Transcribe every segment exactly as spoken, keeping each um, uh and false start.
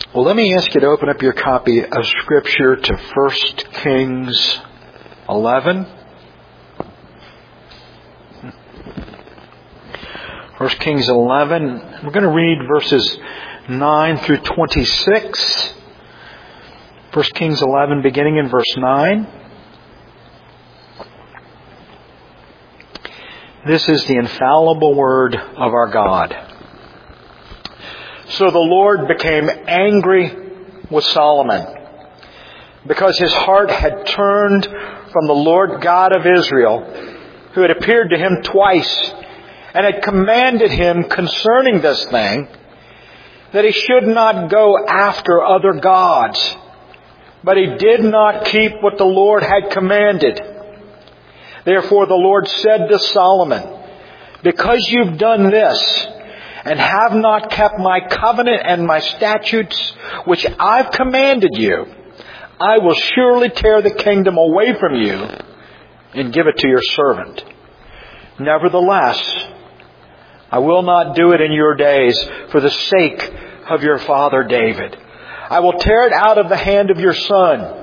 Well, let me ask you to open up your copy of Scripture to First Kings eleven. First Kings eleven. We're going to read verses nine through twenty-six. First Kings eleven, beginning in verse nine. This is the infallible word of our God. So the Lord became angry with Solomon, because his heart had turned from the Lord God of Israel, who had appeared to him twice, and had commanded him concerning this thing, that he should not go after other gods. But he did not keep what the Lord had commanded. Therefore the Lord said to Solomon, because you've done this, and have not kept my covenant and my statutes, which I've commanded you, I will surely tear the kingdom away from you and give it to your servant. Nevertheless, I will not do it in your days for the sake of your father David. I will tear it out of the hand of your son.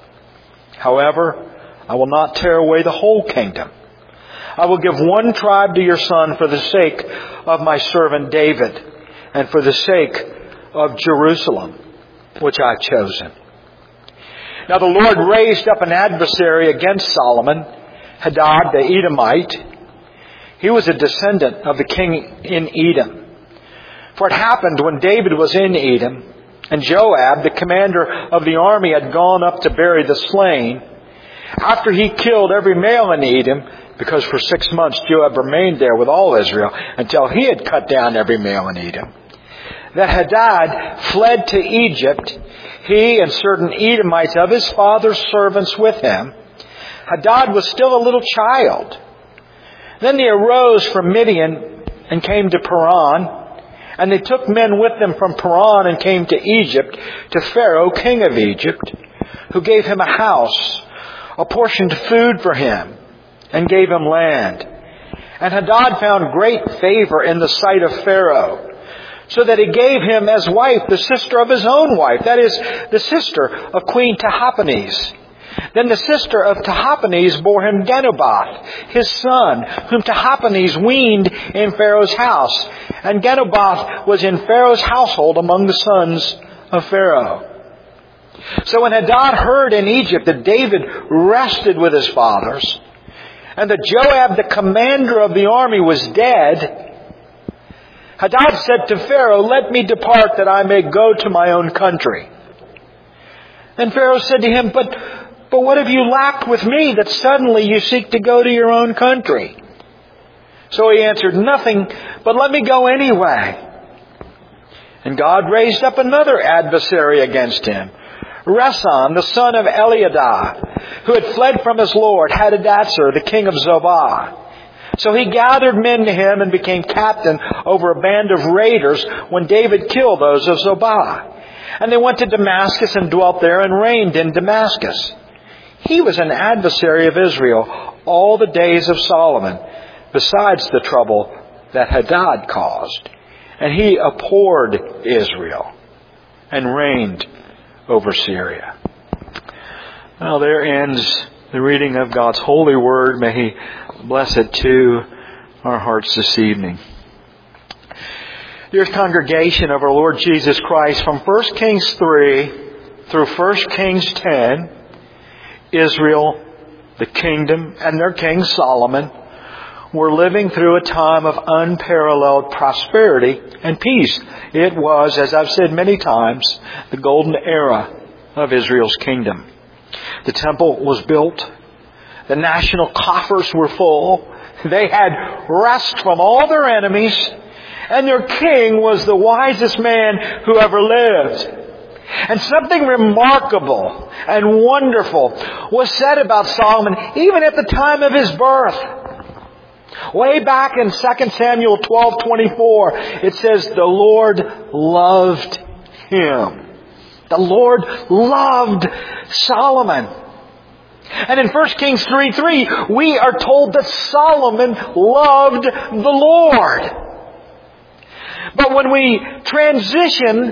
However, I will not tear away the whole kingdom. I will give one tribe to your son for the sake of my servant David, and for the sake of Jerusalem, which I've chosen. Now the Lord raised up an adversary against Solomon, Hadad the Edomite. He was a descendant of the king in Edom. For it happened when David was in Edom, and Joab, the commander of the army, had gone up to bury the slain, after he killed every male in Edom, because for six months Joab remained there with all Israel until he had cut down every male in Edom, that Hadad fled to Egypt, he and certain Edomites of his father's servants with him. Hadad was still a little child. Then they arose from Midian and came to Paran, and they took men with them from Paran and came to Egypt, to Pharaoh, king of Egypt, who gave him a house, apportioned food for him, and gave him land. And Hadad found great favor in the sight of Pharaoh, so that he gave him as wife the sister of his own wife, that is, the sister of Queen Tahpenes. Then the sister of Tahpenes bore him Genubath, his son, whom Tahpenes weaned in Pharaoh's house. And Genubath was in Pharaoh's household among the sons of Pharaoh. So when Hadad heard in Egypt that David rested with his fathers, and that Joab, the commander of the army, was dead, Hadad said to Pharaoh, let me depart that I may go to my own country. Then Pharaoh said to him, but, but what have you lacked with me that suddenly you seek to go to your own country? So he answered, nothing, but let me go anyway. And God raised up another adversary against him, Rezon, the son of Eliadah, who had fled from his lord, Hadadezer, the king of Zobah. So he gathered men to him and became captain over a band of raiders when David killed those of Zobah. And they went to Damascus and dwelt there and reigned in Damascus. He was an adversary of Israel all the days of Solomon, besides the trouble that Hadad caused. And he abhorred Israel and reigned over Syria. Well, there ends the reading of God's holy word. May He bless it to our hearts this evening. Dear congregation of our Lord Jesus Christ, from First Kings three through First Kings ten, Israel, the kingdom, and their king Solomon were living through a time of unparalleled prosperity and peace. It was, as I've said many times, the golden era of Israel's kingdom. The temple was built. The national coffers were full. They had rest from all their enemies. And their king was the wisest man who ever lived. And something remarkable and wonderful was said about Solomon even at the time of his birth. Way back in Second Samuel twelve twenty-four, it says, the Lord loved him. The Lord loved Solomon. And in First Kings three three, we are told that Solomon loved the Lord. But when we transition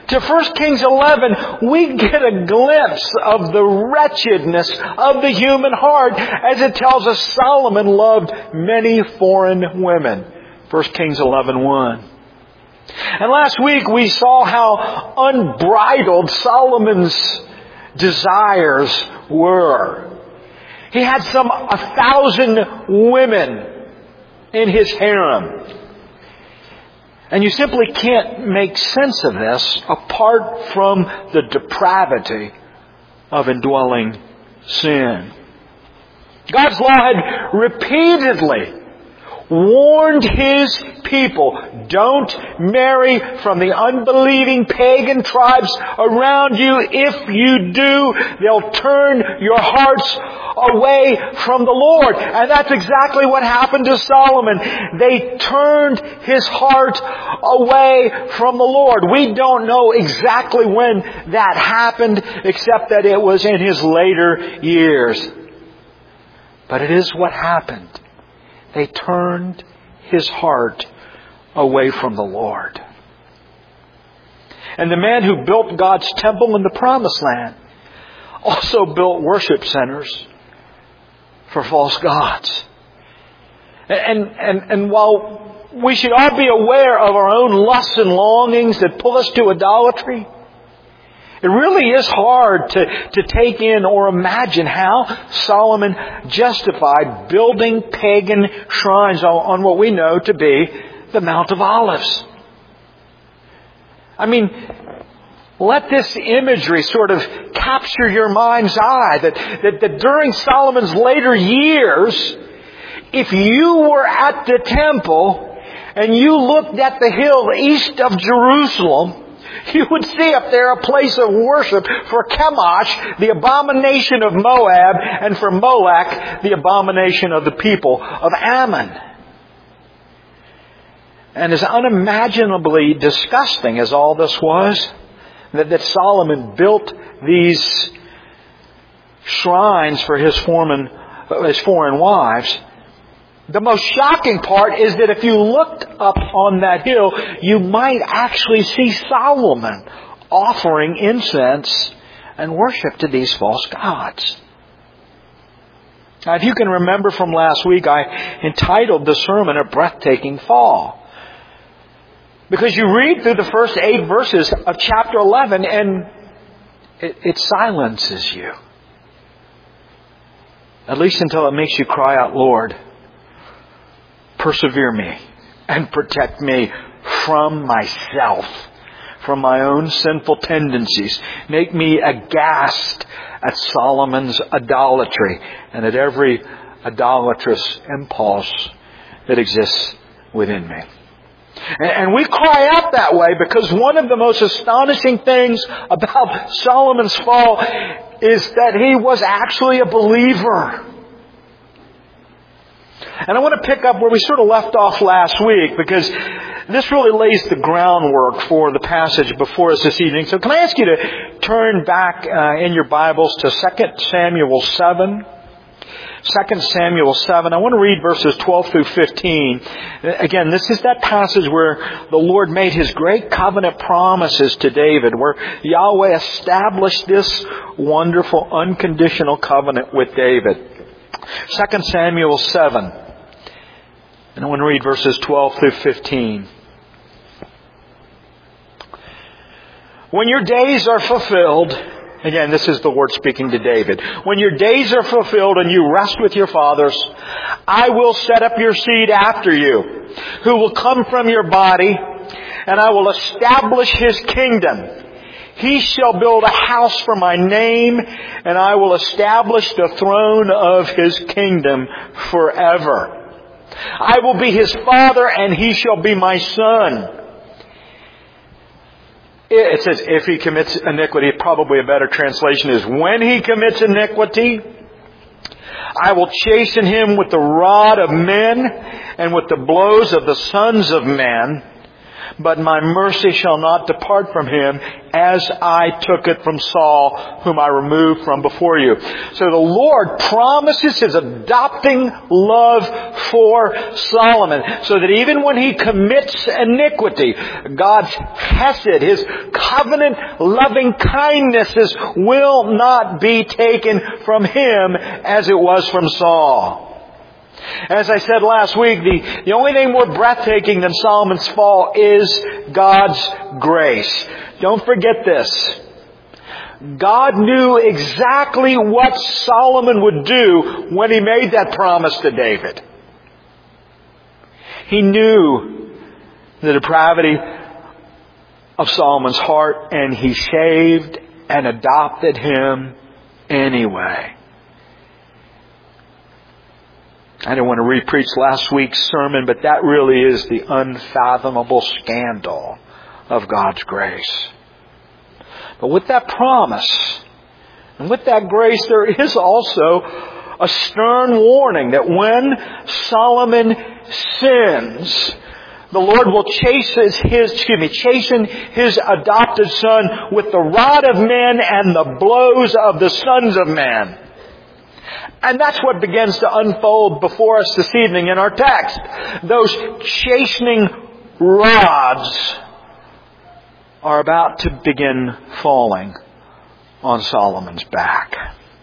to First Kings eleven, we get a glimpse of the wretchedness of the human heart as it tells us Solomon loved many foreign women. First Kings eleven one. And last week we saw how unbridled Solomon's desires were. He had some a thousand women in his harem. And you simply can't make sense of this apart from the depravity of indwelling sin. God's law had repeatedly warned His people, don't marry from the unbelieving pagan tribes around you. If you do, they'll turn your hearts away from the Lord. And that's exactly what happened to Solomon. They turned his heart away from the Lord. We don't know exactly when that happened, except that it was in his later years. But it is what happened. They turned his heart away from the Lord. And the man who built God's temple in the Promised Land also built worship centers for false gods. And, and, and while we should all be aware of our own lusts and longings that pull us to idolatry, it really is hard to, to take in or imagine how Solomon justified building pagan shrines on, on what we know to be the Mount of Olives. I mean, let this imagery sort of capture your mind's eye that, that, that during Solomon's later years, if you were at the temple and you looked at the hill east of Jerusalem, you would see up there a place of worship for Chemosh, the abomination of Moab, and for Molech, the abomination of the people of Ammon. And as unimaginably disgusting as all this was, that, that Solomon built these shrines for his foreign, his foreign wives, the most shocking part is that if you looked up on that hill, you might actually see Solomon offering incense and worship to these false gods. Now, if you can remember from last week, I entitled the sermon A Breathtaking Fall. Because you read through the first eight verses of chapter eleven and it, it silences you. At least until it makes you cry out, Lord, persevere me and protect me from myself, from my own sinful tendencies. Make me aghast at Solomon's idolatry and at every idolatrous impulse that exists within me. And we cry out that way because one of the most astonishing things about Solomon's fall is that he was actually a believer. And I want to pick up where we sort of left off last week because this really lays the groundwork for the passage before us this evening. So can I ask you to turn back uh, in your Bibles to Second Samuel seven? Second Samuel seven. I want to read verses twelve through fifteen. Again, this is that passage where the Lord made His great covenant promises to David, where Yahweh established this wonderful unconditional covenant with David. Second Samuel seven. And I want to read verses twelve through fifteen. When your days are fulfilled, again, this is the Lord speaking to David. When your days are fulfilled and you rest with your fathers, I will set up your seed after you, who will come from your body, and I will establish His kingdom. He shall build a house for my name, and I will establish the throne of His kingdom forever. I will be His father, and He shall be my son. It says, if he commits iniquity, probably a better translation is, when he commits iniquity, I will chasten him with the rod of men and with the blows of the sons of men. but my mercy shall not depart from him, as I took it from Saul, whom I removed from before you. So the Lord promises His adopting love for Solomon, so that even when he commits iniquity, God's hesed, His covenant loving kindnesses, will not be taken from him as it was from Saul. As I said last week, the, the only thing more breathtaking than Solomon's fall is God's grace. Don't forget this. God knew exactly what Solomon would do when he made that promise to David. He knew the depravity of Solomon's heart, and He saved and adopted him anyway. I didn't want to re-preach last week's sermon, but that really is the unfathomable scandal of God's grace. But with that promise, and with that grace, there is also a stern warning that when Solomon sins, the Lord will chasten his, excuse me, chasten his adopted son with the rod of men and the blows of the sons of men. And that's what begins to unfold before us this evening in our text. Those chastening rods are about to begin falling on Solomon's back.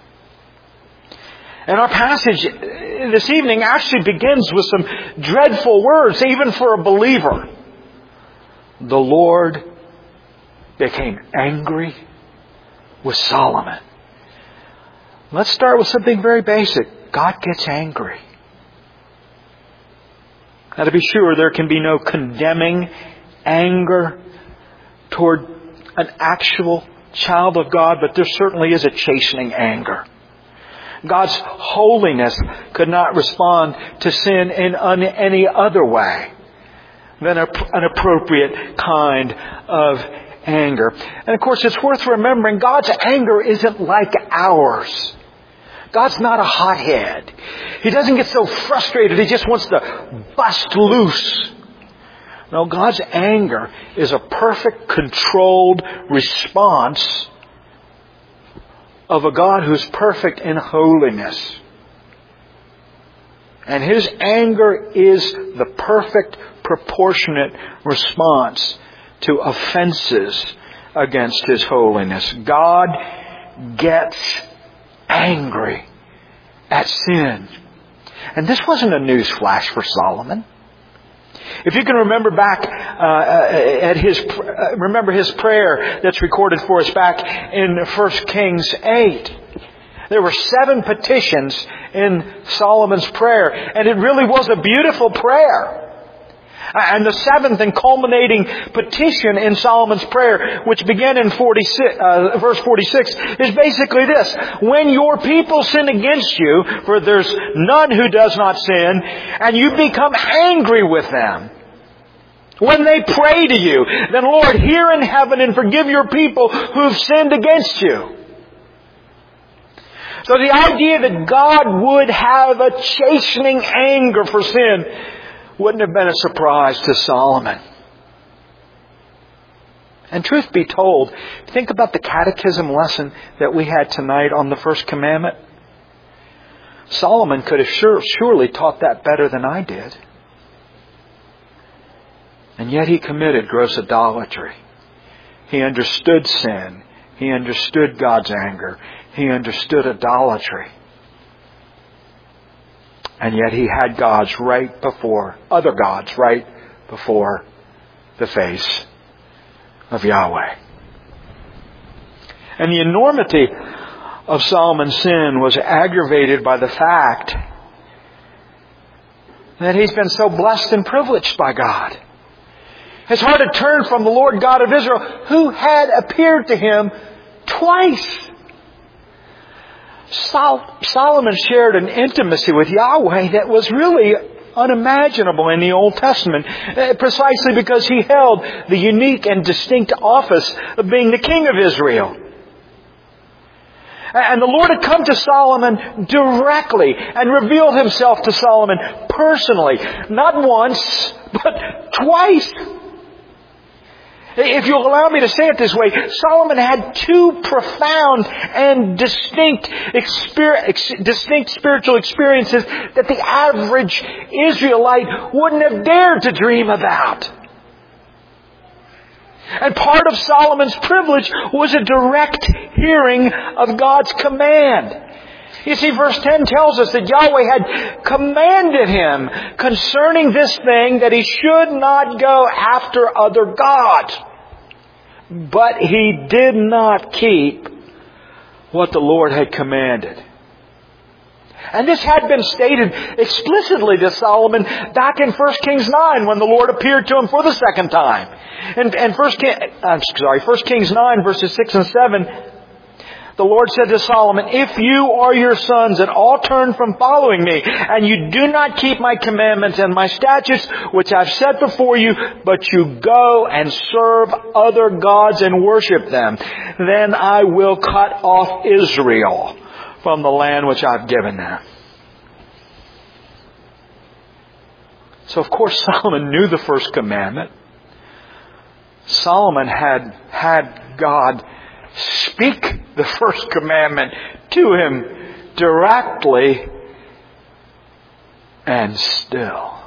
And our passage this evening actually begins with some dreadful words, even for a believer. The Lord became angry with Solomon. Let's start with something very basic. God gets angry. Now, to be sure, there can be no condemning anger toward an actual child of God, but there certainly is a chastening anger. God's holiness could not respond to sin in any other way than an appropriate kind of anger. And of course, it's worth remembering God's anger isn't like ours. God's not a hothead. He doesn't get so frustrated He just wants to bust loose. No, God's anger is a perfect, controlled response of a God who's perfect in holiness. And His anger is the perfect, proportionate response to offenses against His holiness. God gets angry at sin. And this wasn't a news flash for Solomon. If you can remember back uh, at his, uh, remember his prayer that's recorded for us back in First Kings eight. There were seven petitions in Solomon's prayer, and it really was a beautiful prayer. And the seventh and culminating petition in Solomon's prayer, which began in forty-six, uh, verse forty-six, is basically this. When your people sin against you, for there's none who does not sin, and you become angry with them, when they pray to you, then Lord, hear in heaven and forgive your people who've sinned against you. So the idea that God would have a chastening anger for sin wouldn't have been a surprise to Solomon. And truth be told, think about the catechism lesson that we had tonight on the first commandment. Solomon could have sure, surely taught that better than I did. And yet he committed gross idolatry. He understood sin. He understood God's anger. He understood idolatry. And yet he had gods right before, other gods right before the face of Yahweh. And the enormity of Solomon's sin was aggravated by the fact that he's been so blessed and privileged by God. His heart had turned from the Lord God of Israel, who had appeared to him twice. Sol- Solomon shared an intimacy with Yahweh that was really unimaginable in the Old Testament, precisely because he held the unique and distinct office of being the king of Israel. And the Lord had come to Solomon directly and revealed Himself to Solomon personally, not once, but twice. If you'll allow me to say it this way, Solomon had two profound and distinct, exper- distinct spiritual experiences that the average Israelite wouldn't have dared to dream about. And part of Solomon's privilege was a direct hearing of God's command. You see, verse ten tells us that Yahweh had commanded him concerning this thing that he should not go after other gods. But he did not keep what the Lord had commanded. And this had been stated explicitly to Solomon back in First Kings nine when the Lord appeared to him for the second time. And, and First King, I'm sorry, First Kings nine verses six and seven, the Lord said to Solomon, if you or your sons and all turn from following me, and you do not keep my commandments and my statutes, which I've set before you, but you go and serve other gods and worship them, then I will cut off Israel from the land which I've given them. So of course Solomon knew the first commandment. Solomon had had God speak the first commandment to him directly, and still,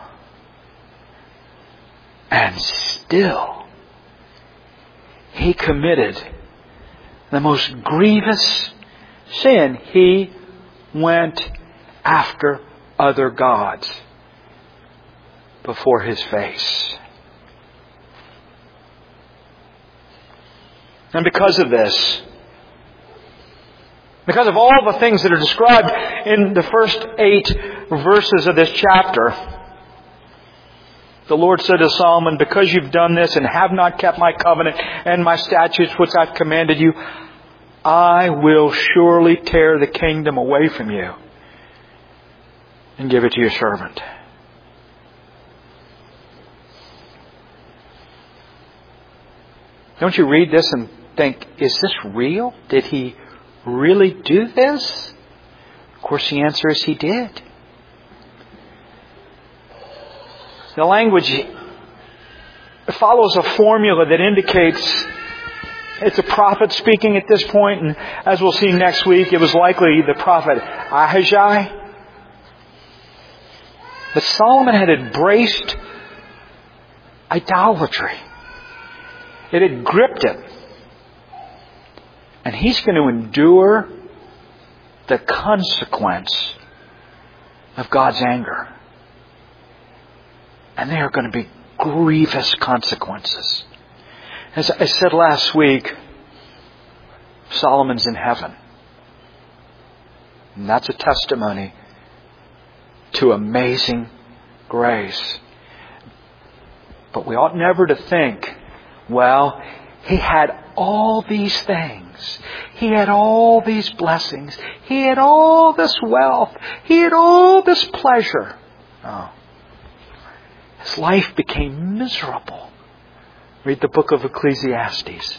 and still, he committed the most grievous sin. He went after other gods before his face. And because of this, because of all the things that are described in the first eight verses of this chapter, the Lord said to Solomon, because you've done this and have not kept my covenant and my statutes which I've commanded you, I will surely tear the kingdom away from you and give it to your servant. Don't you read this and think, is this real? Did he really do this? Of course, the answer is he did. The language follows a formula that indicates it's a prophet speaking at this point, and as we'll see next week, it was likely the prophet Ahijah. But Solomon had embraced idolatry. It had gripped him. And he's going to endure the consequence of God's anger. And they are going to be grievous consequences. As I said last week, Solomon's in heaven. And that's a testimony to amazing grace. But we ought never to think, well, he had all these things. He had all these blessings. He had all this wealth. He had all this pleasure. No. His life became miserable. Read the book of Ecclesiastes.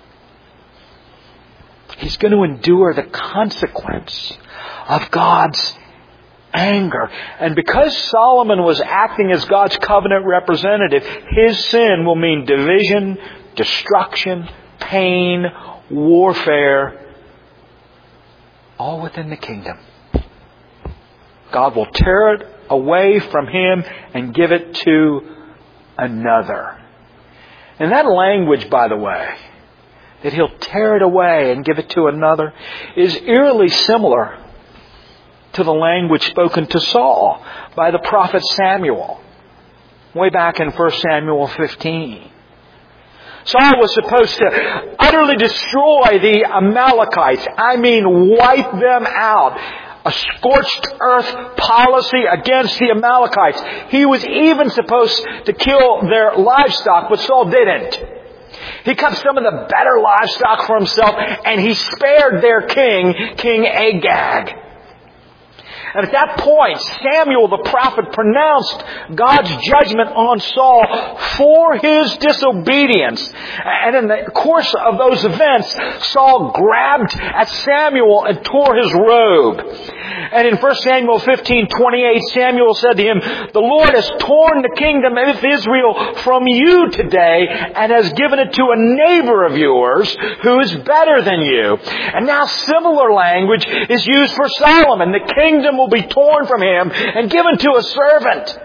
He's going to endure the consequence of God's anger. And because Solomon was acting as God's covenant representative, his sin will mean division, destruction, pain, warfare, all within the kingdom. God will tear it away from him and give it to another. And that language, by the way, that he'll tear it away and give it to another, is eerily similar to the language spoken to Saul by the prophet Samuel, way back in First Samuel fifteen. Saul was supposed to utterly destroy the Amalekites. I mean, wipe them out. A scorched earth policy against the Amalekites. He was even supposed to kill their livestock, but Saul didn't. He kept some of the better livestock for himself, and he spared their king, King Agag. And at that point, Samuel the prophet pronounced God's judgment on Saul for his disobedience. And in the course of those events, Saul grabbed at Samuel and tore his robe. And in First Samuel fifteen twenty-eight, Samuel said to him, "The Lord has torn the kingdom of Israel from you today and has given it to a neighbor of yours who is better than you." And now similar language is used for Solomon. The kingdom will be torn from him and given to a servant.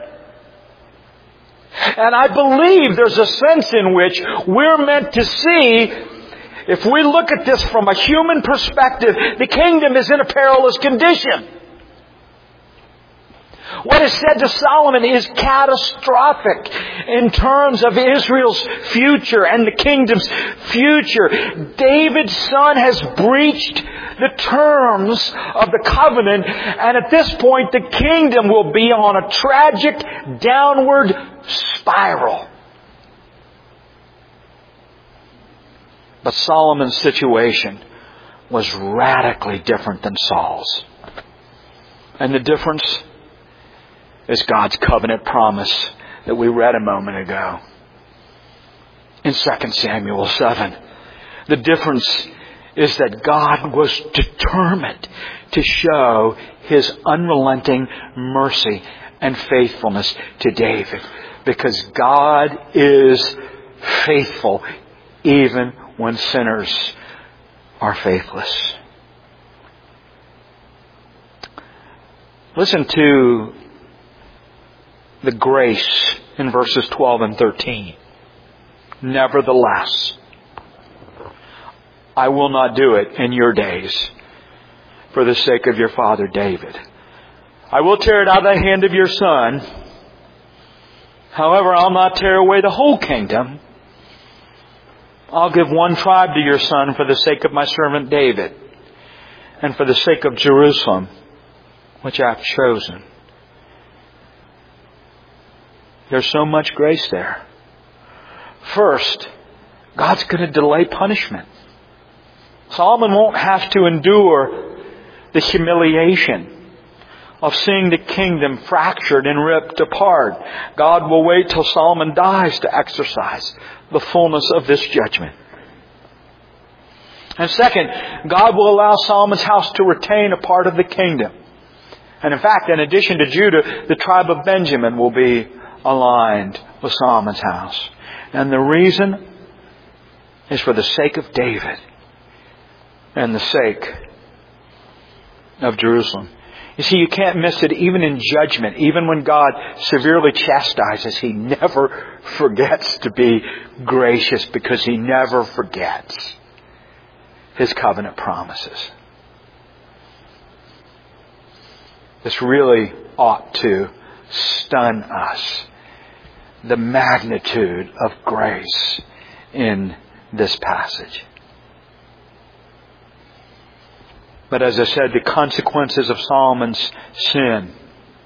And I believe there's a sense in which we're meant to see, if we look at this from a human perspective, the kingdom is in a perilous condition. What is said to Solomon is catastrophic in terms of Israel's future and the kingdom's future. David's son has breached the terms of the covenant, and at this point the kingdom will be on a tragic downward spiral. But Solomon's situation was radically different than Saul's. And the difference is God's covenant promise that we read a moment ago in Second Samuel seven. The difference is that God was determined to show His unrelenting mercy and faithfulness to David, because God is faithful even when sinners are faithless. Listen to the grace in verses twelve and thirteen. "Nevertheless, I will not do it in your days for the sake of your father David. I will tear it out of the hand of your son. However, I'll not tear away the whole kingdom. I'll give one tribe to your son for the sake of my servant David, and for the sake of Jerusalem, which I've chosen." There's so much grace there. First, God's going to delay punishment. Solomon won't have to endure the humiliation of seeing the kingdom fractured and ripped apart. God will wait till Solomon dies to exercise the fullness of this judgment. And second, God will allow Solomon's house to retain a part of the kingdom. And in fact, in addition to Judah, the tribe of Benjamin will be aligned with Solomon's house. And the reason is for the sake of David and the sake of Jerusalem. You see, you can't miss it even in judgment. Even when God severely chastises, He never forgets to be gracious, because He never forgets His covenant promises. This really ought to stun us, the magnitude of grace in this passage. But as I said, the consequences of Solomon's sin,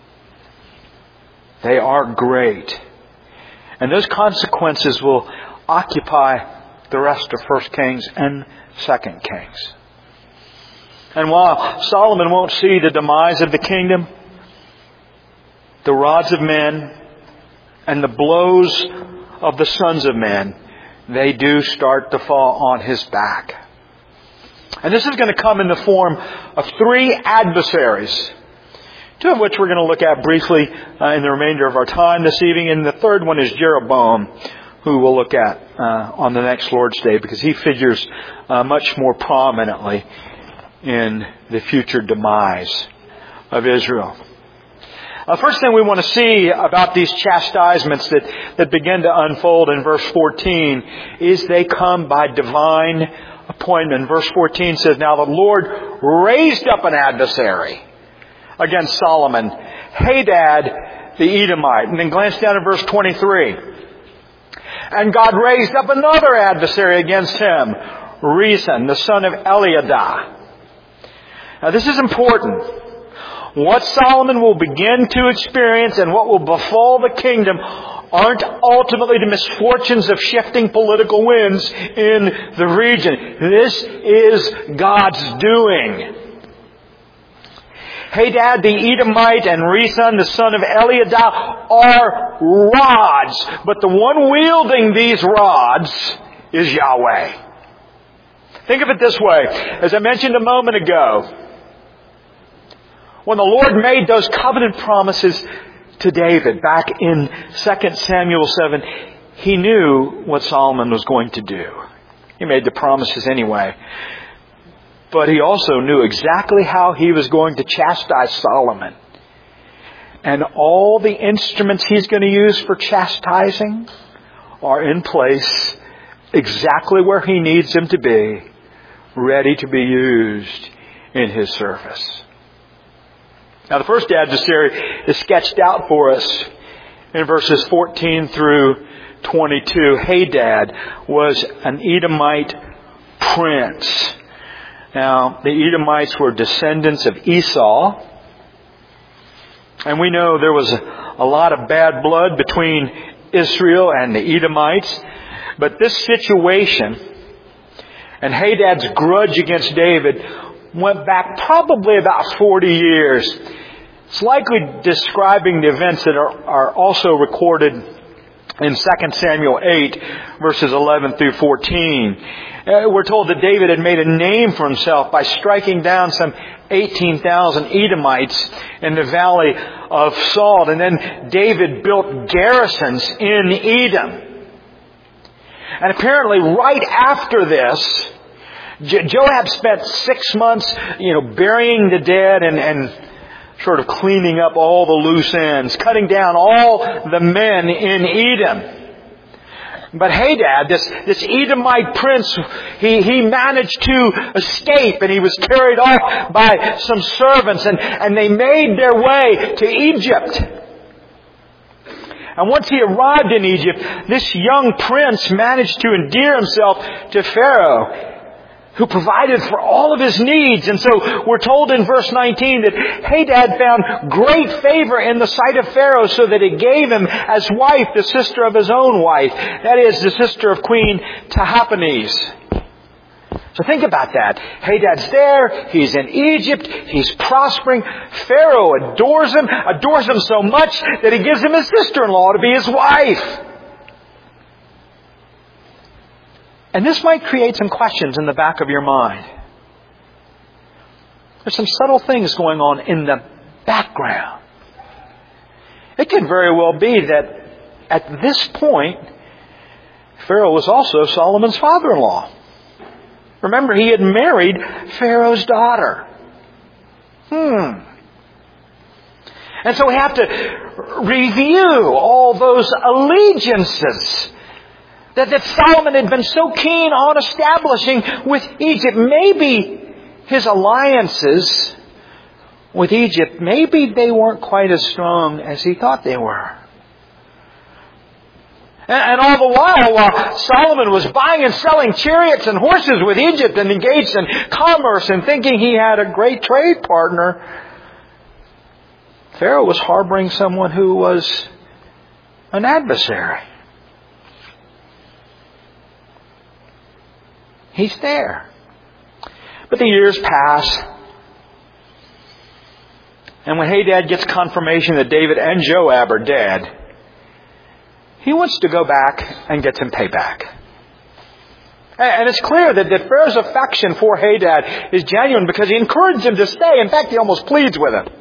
they are great. And those consequences will occupy the rest of First Kings and Second Kings. And while Solomon won't see the demise of the kingdom, the rods of men and the blows of the sons of men, they do start to fall on his back. And this is going to come in the form of three adversaries, two of which we're going to look at briefly uh, in the remainder of our time this evening. And the third one is Jeroboam, who we'll look at uh, on the next Lord's Day, because he figures uh, much more prominently in the future demise of Israel. Uh, first thing we want to see about these chastisements that, that begin to unfold in verse fourteen is they come by divine appointment. Verse fourteen says, "Now the Lord raised up an adversary against Solomon, Hadad the Edomite." And then glance down at verse twenty-three. "And God raised up another adversary against him, Rezon, the son of Eliadah." Now this is important. What Solomon will begin to experience and what will befall the kingdom aren't ultimately the misfortunes of shifting political winds in the region. This is God's doing. Hadad the Edomite and Rezon the son of Eliadah are rods, but the one wielding these rods is Yahweh. Think of it this way. As I mentioned a moment ago, when the Lord made those covenant promises to David back in Second Samuel seven, He knew what Solomon was going to do. He made the promises anyway. But He also knew exactly how He was going to chastise Solomon. And all the instruments He's going to use for chastising are in place exactly where He needs them to be, ready to be used in His service. Now the first adversary is sketched out for us in verses fourteen through twenty-two. Hadad was an Edomite prince. Now, the Edomites were descendants of Esau. And we know there was a lot of bad blood between Israel and the Edomites. But this situation and Hadad's grudge against David went back probably about forty years. It's likely describing the events that are, are also recorded in Second Samuel eight, verses eleven through fourteen. Uh, we're told that David had made a name for himself by striking down some eighteen thousand Edomites in the valley of Salt. And then David built garrisons in Edom. And apparently right after this, Jo- Joab spent six months, you know, burying the dead and, and sort of cleaning up all the loose ends, cutting down all the men in Edom. But Hadad, this, this Edomite prince, he, he managed to escape, and he was carried off by some servants, and, and they made their way to Egypt. And once he arrived in Egypt, this young prince managed to endear himself to Pharaoh, who provided for all of his needs. And so we're told in verse nineteen that Hadad found great favor in the sight of Pharaoh, so that he gave him as wife the sister of his own wife. That is, the sister of Queen Tahpenes. So think about that. Hadad's there. He's in Egypt. He's prospering. Pharaoh adores him, adores him so much that he gives him his sister-in-law to be his wife. And this might create some questions in the back of your mind. There's some subtle things going on in the background. It could very well be that at this point, Pharaoh was also Solomon's father-in-law. Remember, he had married Pharaoh's daughter. Hmm. And so we have to review all those allegiances that, that Solomon had been so keen on establishing with Egypt. Maybe his alliances with Egypt, maybe they weren't quite as strong as he thought they were. And, and all the while, while Solomon was buying and selling chariots and horses with Egypt and engaged in commerce and thinking he had a great trade partner, Pharaoh was harboring someone who was an adversary. He's there. But the years pass. And when Hadad gets confirmation that David and Joab are dead, he wants to go back and get some payback. And it's clear that, that Pharaoh's affection for Hadad is genuine, because he encouraged him to stay. In fact, he almost pleads with him.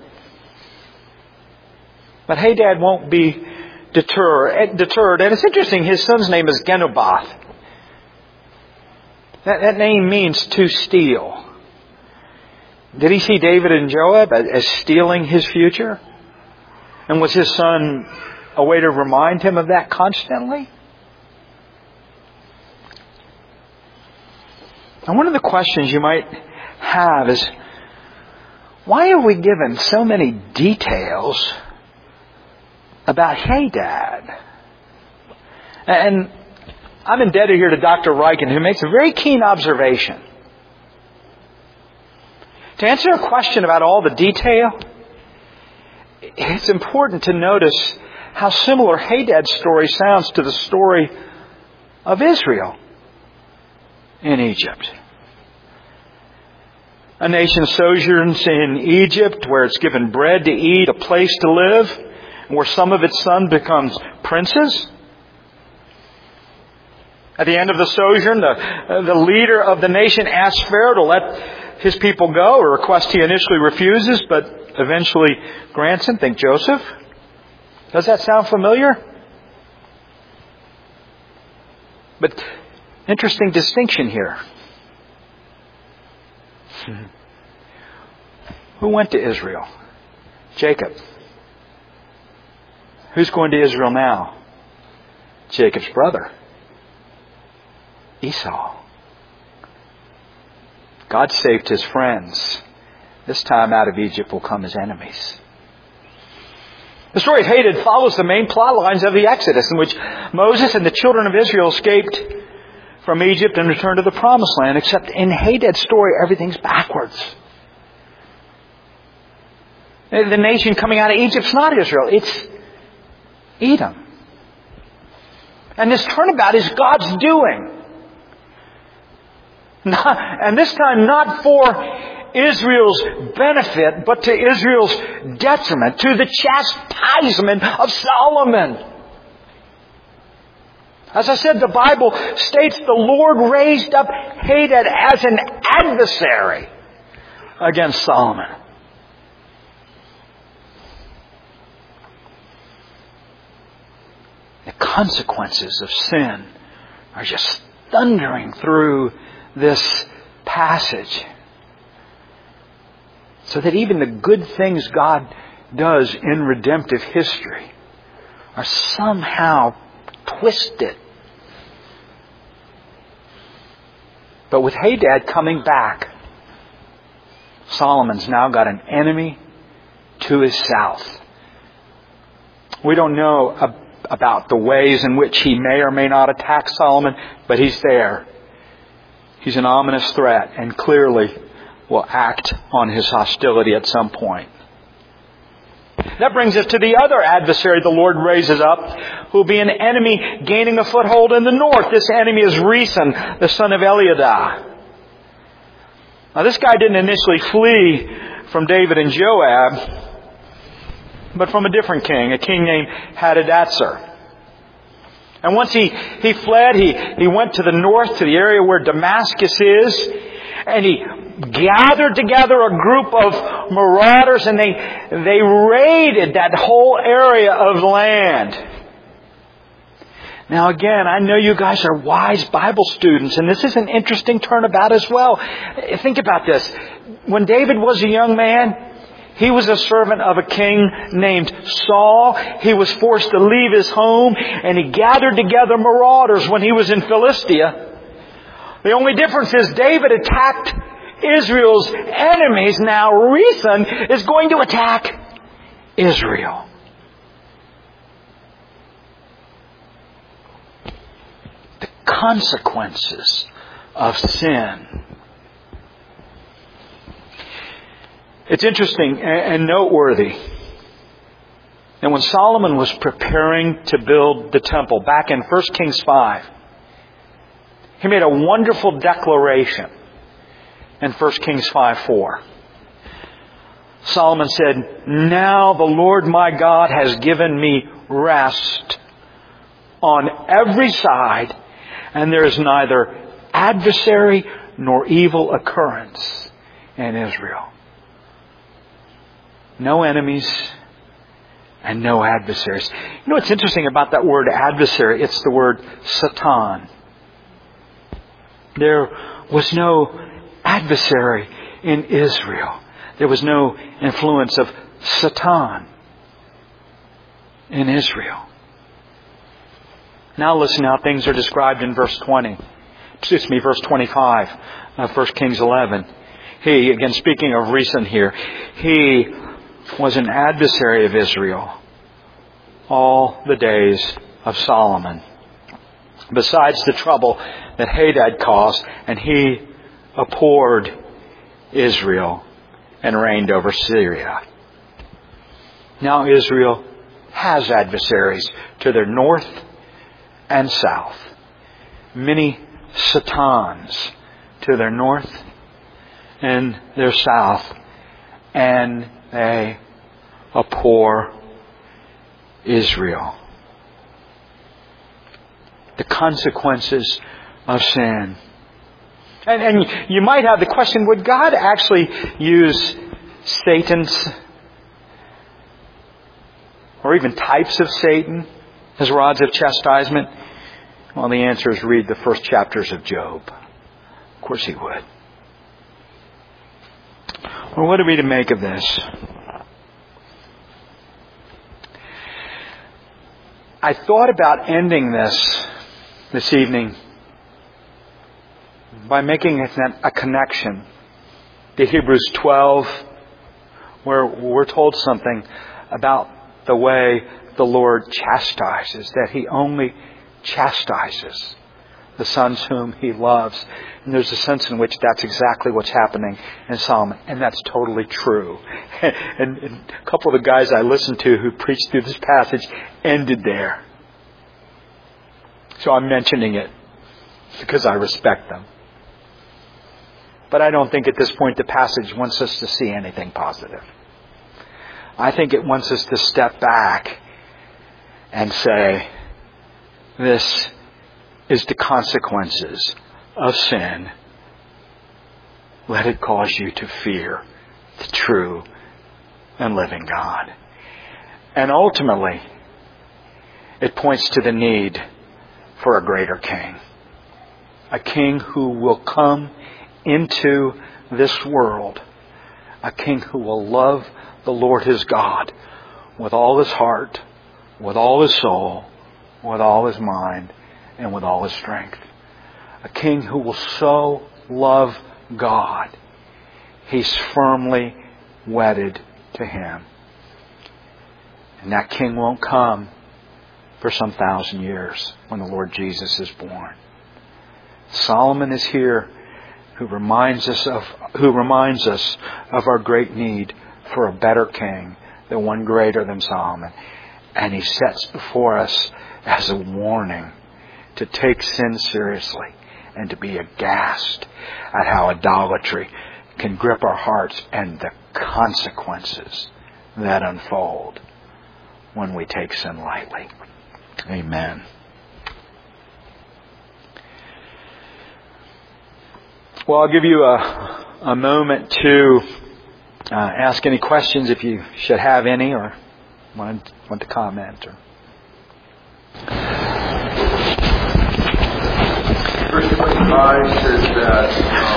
But Hadad won't be deter, deterred. And it's interesting, his son's name is Genubath. That, that name means to steal. Did he see David and Joab as stealing his future? And was his son a way to remind him of that constantly? And one of the questions you might have is, why are we given so many details about Hadad? And I'm indebted here to Doctor Riken, who makes a very keen observation. To answer a question about all the detail, it's important to notice how similar Hadad's story sounds to the story of Israel in Egypt. A nation sojourns in Egypt where it's given bread to eat, a place to live, and where some of its sons becomes princes. At the end of the sojourn, the, the leader of the nation asks Pharaoh to let his people go, a request he initially refuses, but eventually grants him. Think Joseph. Does that sound familiar? But interesting distinction here. Who went to Israel? Jacob. Who's going to Israel now? Jacob's brother, Esau. God saved his friends. This time out of Egypt will come his enemies. The story of Hadad follows the main plot lines of the Exodus, in which Moses and the children of Israel escaped from Egypt and returned to the Promised Land, except in Hadad's story, everything's backwards. The nation coming out of Egypt's not Israel, it's Edom. And this turnabout is God's doing. Not, and this time not for Israel's benefit, but to Israel's detriment, to the chastisement of Solomon. As I said, the Bible states the Lord raised up Hadad as an adversary against Solomon. The consequences of sin are just thundering through this passage. So that even the good things God does in redemptive history are somehow twisted. But with Hadad coming back, Solomon's now got an enemy to his south. We don't know ab- about the ways in which he may or may not attack Solomon, but he's there. He's an ominous threat and clearly will act on his hostility at some point. That brings us to the other adversary the Lord raises up, who will be an enemy gaining a foothold in the north. This enemy is Rezin, the son of Eliadah. Now this guy didn't initially flee from David and Joab, but from a different king, a king named Hadadezer. And once he, he fled, he, he went to the north, to the area where Damascus is, and he gathered together a group of marauders, and they, they raided that whole area of land. Now again, I know you guys are wise Bible students, and this is an interesting turnabout as well. Think about this. When David was a young man, he was a servant of a king named Saul. He was forced to leave his home, and he gathered together marauders when he was in Philistia. The only difference is David attacked Israel's enemies. Now Rezin is going to attack Israel. The consequences of sin. It's interesting and noteworthy that when Solomon was preparing to build the temple back in First Kings five, he made a wonderful declaration in First Kings five four. Solomon said, "Now the Lord my God has given me rest on every side, and there is neither adversary nor evil occurrence in Israel." No enemies and no adversaries. You know what's interesting about that word adversary? It's the word Satan. There was no adversary in Israel. There was no influence of Satan in Israel. Now listen how things are described in verse twenty. Excuse me, verse twenty-five of First Kings eleven. He, again speaking of Rezin here, he was an adversary of Israel all the days of Solomon. Besides the trouble that Hadad caused, and he abhorred Israel and reigned over Syria. Now Israel has adversaries to their north and south. Many Satans to their north in their south, and they abhor Israel. The consequences of sin. And, and you might have the question, would God actually use Satan's or even types of Satan as rods of chastisement? Well, the answer is read the first chapters of Job. Of course He would. Well, what are we to make of this? I thought about ending this this evening by making a connection to Hebrews twelve, where we're told something about the way the Lord chastises, that He only chastises the sons whom He loves. And there's a sense in which that's exactly what's happening in Solomon. And that's totally true. And, and a couple of the guys I listened to who preached through this passage ended there. So I'm mentioning it because I respect them. But I don't think at this point the passage wants us to see anything positive. I think it wants us to step back and say, this is the consequences of sin. Let it cause you to fear the true and living God. And ultimately, it points to the need for a greater king. A king who will come into this world. A king who will love the Lord his God with all his heart, with all his soul, with all his mind, and with all his strength. A king who will so love God, he's firmly wedded to Him. And that king won't come for some thousand years when the Lord Jesus is born. Solomon is here who reminds us of who reminds us of our great need for a better king, the one greater than Solomon. And he sets before us as a warning to take sin seriously and to be aghast at how idolatry can grip our hearts and the consequences that unfold when we take sin lightly. Amen. Well, I'll give you a, a moment to uh, ask any questions if you should have any, or want, want to comment. Or... Verse twenty-five says that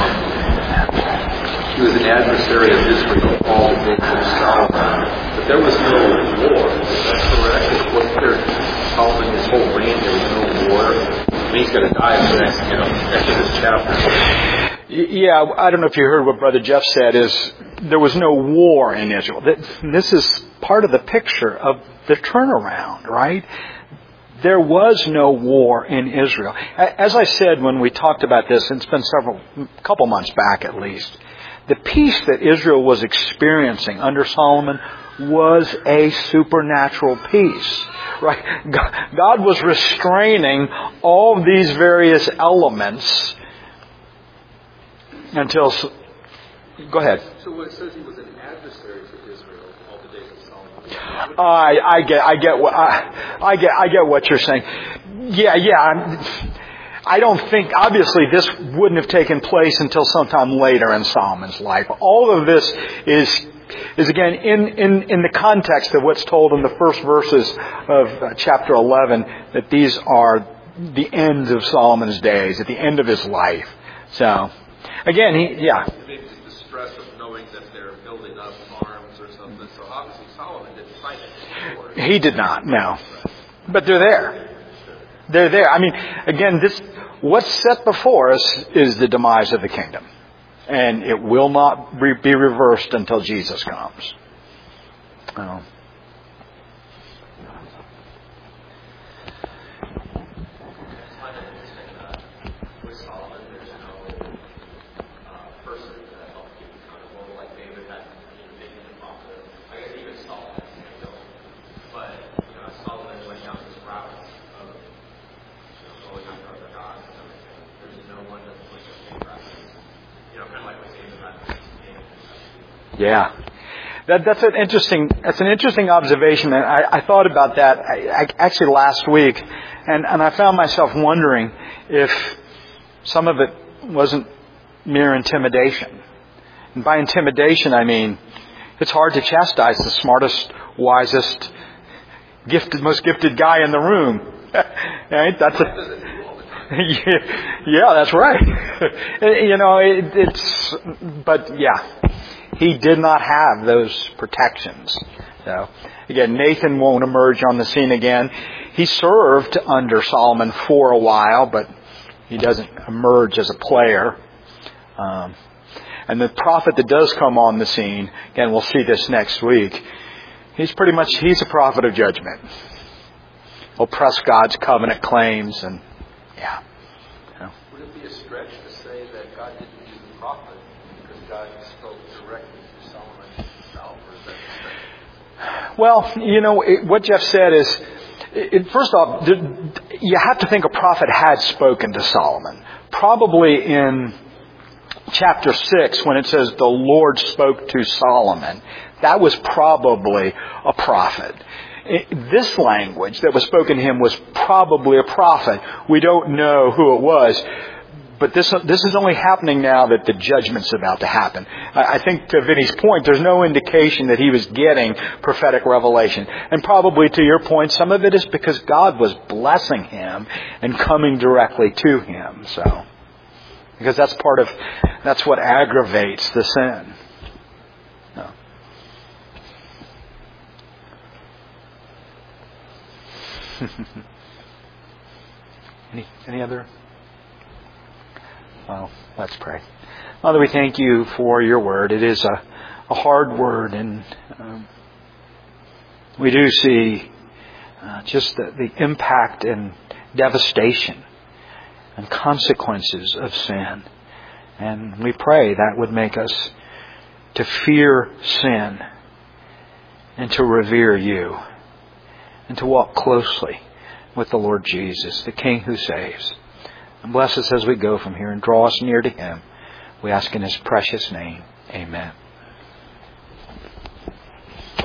um, he was an adversary of Israel, all the days of Solomon. But there was no war. Is that correct? Was there Solomon his whole reign? There was no war. I mean, he's going to die for the next, you know, next of this chapter. Yeah, I don't know if you heard what Brother Jeff said, is there was no war in Israel. This is part of the picture of the turnaround, right? There was no war in Israel. As I said when we talked about this, and it's been several, a couple months back at least, the peace that Israel was experiencing under Solomon was a supernatural peace, right? God was restraining all these various elements until... Go ahead. So when it says he was an adversary to Israel all the days of Solomon, I, I get, I get what I, I get, I get what you're saying. Yeah, yeah. I'm, I don't think, obviously, this wouldn't have taken place until sometime later in Solomon's life. All of this is, is again in, in, in the context of what's told in the first verses of uh, chapter eleven, that these are the ends of Solomon's days, at the end of his life. So, again, he, yeah. Maybe just the stress of knowing that they're building up arms or something. So obviously Solomon didn't fight it before. He did not, no. But they're there. They're there. I mean, again, this what's set before us is the demise of the kingdom. And it will not re- be reversed until Jesus comes. Oh. Yeah. That, that's an interesting, that's an interesting observation. And I, I thought about that I, I, actually last week. And, and I found myself wondering if some of it wasn't mere intimidation. And by intimidation, I mean, it's hard to chastise the smartest, wisest, gifted, most gifted guy in the room. Right? That's a, yeah, that's right. You know, it, it's, but yeah, he did not have those protections. So, again, Nathan won't emerge on the scene again. He served under Solomon for a while, but he doesn't emerge as a player. Um, and the prophet that does come on the scene, again, we'll see this next week. He's pretty much, he's a prophet of judgment. He'll press God's covenant claims and, yeah. yeah. Would it be a stretch to say that God didn't use the prophet because God spoke directly to Solomon himself? Or is that a stretch? Well, you know, it, what Jeff said is, it, first off, you have to think a prophet had spoken to Solomon. Probably in chapter six, when it says the Lord spoke to Solomon, that was probably a prophet. This language that was spoken to him was probably a prophet. We don't know who it was. But this this is only happening now that the judgment's about to happen. I think to Vinny's point, there's no indication that he was getting prophetic revelation. And probably to your point, some of it is because God was blessing him and coming directly to him. So, because that's part of, that's what aggravates the sin. No. any any other? Well, let's pray. Father, we thank you for your word. It is a, a hard word, and um, we do see uh, just the, the impact and devastation and consequences of sin. And we pray that would make us to fear sin and to revere you and to walk closely with the Lord Jesus, the King who saves. And bless us as we go from here and draw us near to Him. We ask in His precious name. Amen.